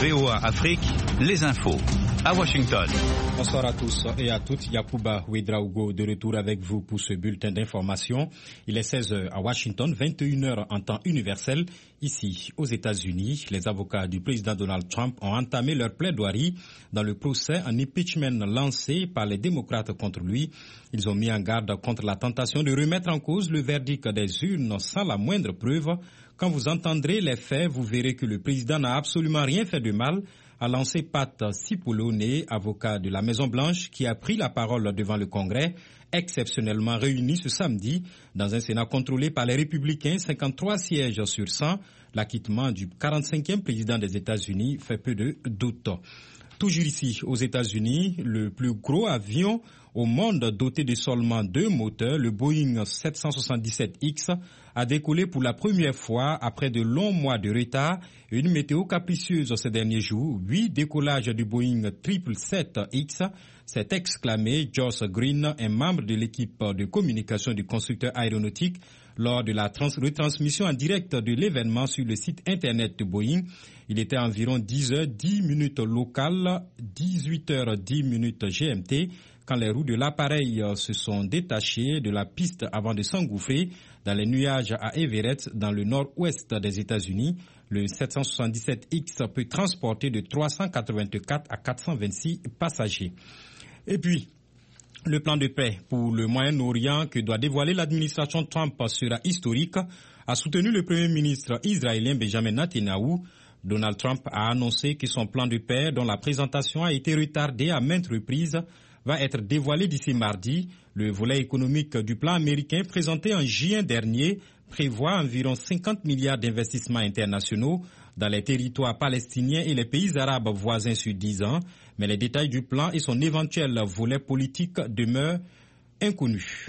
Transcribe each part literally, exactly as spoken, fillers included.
V O A Afrique, les infos. À Washington. Bonsoir à tous et à toutes. Yacouba Ouedraogo de retour avec vous pour ce bulletin d'information. Il est seize heures à Washington, vingt et une heures en temps universel. Ici, aux États-Unis, les avocats du président Donald Trump ont entamé leur plaidoirie dans le procès en impeachment lancé par les démocrates contre lui. Ils ont mis en garde contre la tentation de remettre en cause le verdict des urnes sans la moindre preuve. Quand vous entendrez les faits, vous verrez que le président n'a absolument rien fait de mal, a lancé Pat Cipollone, avocat de la Maison-Blanche, qui a pris la parole devant le Congrès, exceptionnellement réuni ce samedi dans un Sénat contrôlé par les Républicains, cinquante-trois sièges sur cent. L'acquittement du quarante-cinquième président des États-Unis fait peu de doute. Toujours ici, aux États-Unis, le plus gros avion au monde doté de seulement deux moteurs, le Boeing sept cent soixante-dix-sept X, a décollé pour la première fois après de longs mois de retard et une météo capricieuse ces derniers jours. Huit décollages du Boeing sept cent soixante-dix-sept X, s'est exclamé Josh Green, un membre de l'équipe de communication du constructeur aéronautique, lors de la trans- retransmission en direct de l'événement sur le site internet de Boeing. Il était environ dix heures dix minutes locales, dix-huit heures dix minutes G M T, quand les roues de l'appareil se sont détachées de la piste avant de s'engouffrer dans les nuages à Everett, dans le nord-ouest des États-Unis. Le sept cent soixante-dix-sept X peut transporter de trois cent quatre-vingt-quatre à quatre cent vingt-six passagers. Et puis, le plan de paix pour le Moyen-Orient que doit dévoiler l'administration Trump sera historique, a soutenu le Premier ministre israélien Benjamin Netanyahou. Donald Trump a annoncé que son plan de paix, dont la présentation a été retardée à maintes reprises, va être dévoilé d'ici mardi. Le volet économique du plan américain présenté en juin dernier prévoit environ cinquante milliards d'investissements internationaux dans les territoires palestiniens et les pays arabes voisins sur dix ans. Mais les détails du plan et son éventuel volet politique demeurent inconnus.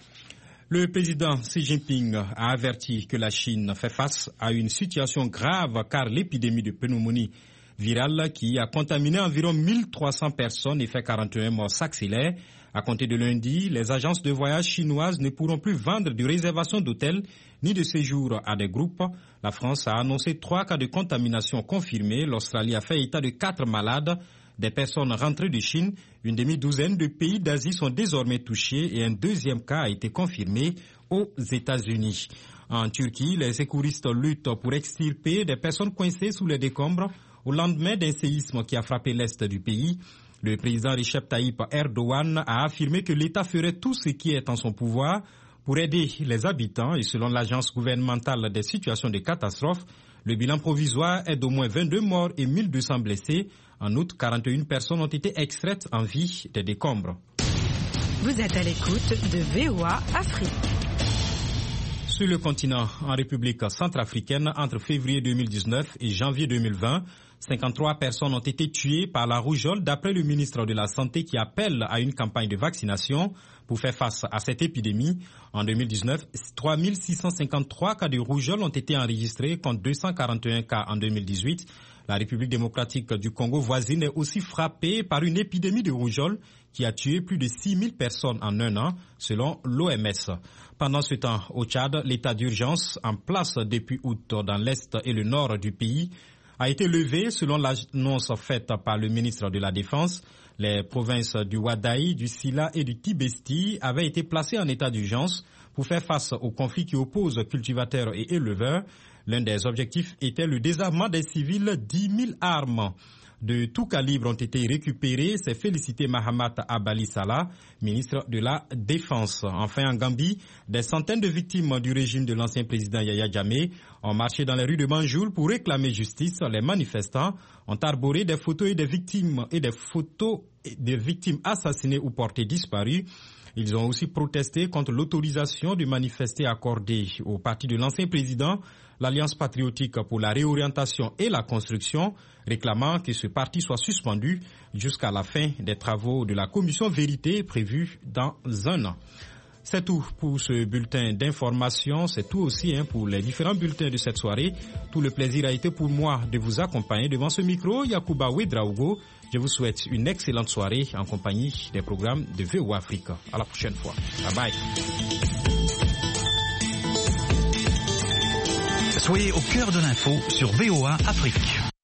Le président Xi Jinping a averti que la Chine fait face à une situation grave car l'épidémie de pneumonie virale qui a contaminé environ mille trois cents personnes et fait quarante et un morts s'accélère. À compter de lundi, les agences de voyage chinoises ne pourront plus vendre de réservations d'hôtels ni de séjours à des groupes. La France a annoncé trois cas de contamination confirmés. L'Australie a fait état de quatre malades. Des personnes rentrées de Chine, une demi-douzaine de pays d'Asie sont désormais touchés et un deuxième cas a été confirmé aux États-Unis. En Turquie, les secouristes luttent pour extirper des personnes coincées sous les décombres au lendemain d'un séisme qui a frappé l'est du pays. Le président Recep Tayyip Erdogan a affirmé que l'État ferait tout ce qui est en son pouvoir pour aider les habitants et selon l'agence gouvernementale des situations de catastrophe, le bilan provisoire est d'au moins vingt-deux morts et mille deux cents blessés. En outre, quarante et une personnes ont été extraites en vie des décombres. Vous êtes à l'écoute de V O A Afrique. Sur le continent, en République centrafricaine, entre février deux mille dix-neuf et janvier deux mille vingt, cinquante-trois personnes ont été tuées par la rougeole d'après le ministre de la Santé qui appelle à une campagne de vaccination pour faire face à cette épidémie. En deux mille dix-neuf, trois mille six cent cinquante-trois cas de rougeole ont été enregistrés contre deux cent quarante et un cas en deux mille dix-huit. La République démocratique du Congo voisine est aussi frappée par une épidémie de rougeole qui a tué plus de six mille personnes en un an, selon l'O M S. Pendant ce temps, au Tchad, l'état d'urgence en place depuis août dans l'est et le nord du pays a été levé selon l'annonce faite par le ministre de la Défense. Les provinces du Wadaï, du Sila et du Tibesti avaient été placées en état d'urgence pour faire face aux conflits qui opposent cultivateurs et éleveurs. L'un des objectifs était le désarmement des civils. dix mille armes de tout calibre ont été récupérées. C'est félicité Mahamat Abali Salah, ministre de la Défense. Enfin, en Gambie, des centaines de victimes du régime de l'ancien président Yaya Jammeh ont marché dans les rues de Banjul pour réclamer justice. Les manifestants ont arboré des photos et des victimes et des photos des victimes assassinées ou portées disparues. Ils ont aussi protesté contre l'autorisation de manifester accordée au parti de l'ancien président, l'Alliance patriotique pour la réorientation et la construction, réclamant que ce parti soit suspendu jusqu'à la fin des travaux de la commission vérité prévue dans un an. C'est tout pour ce bulletin d'information. C'est tout aussi hein, pour les différents bulletins de cette soirée. Tout le plaisir a été pour moi de vous accompagner devant ce micro. Yacouba Ouedraogo. Je vous souhaite une excellente soirée en compagnie des programmes de V O A Afrique. À la prochaine fois. Bye bye. Soyez au cœur de l'info sur V O A Afrique.